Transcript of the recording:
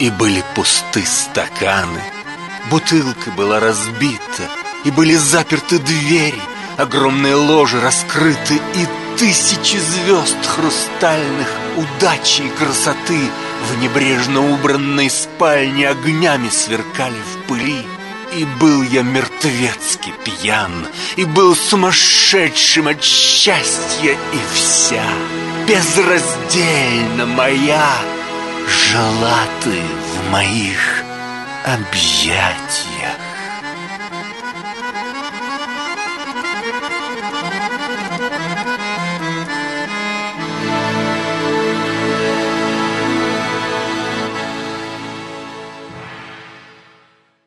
И были пусты стаканы, бутылка была разбита, и были заперты двери, огромные ложи раскрыты, и тысячи звезд хрустальных, удачи и красоты в небрежно убранной спальне огнями сверкали в пыли. И был я мертвецки пьян, и был сумасшедшим от счастья, и вся безраздельно моя жила ты в моих объятиях.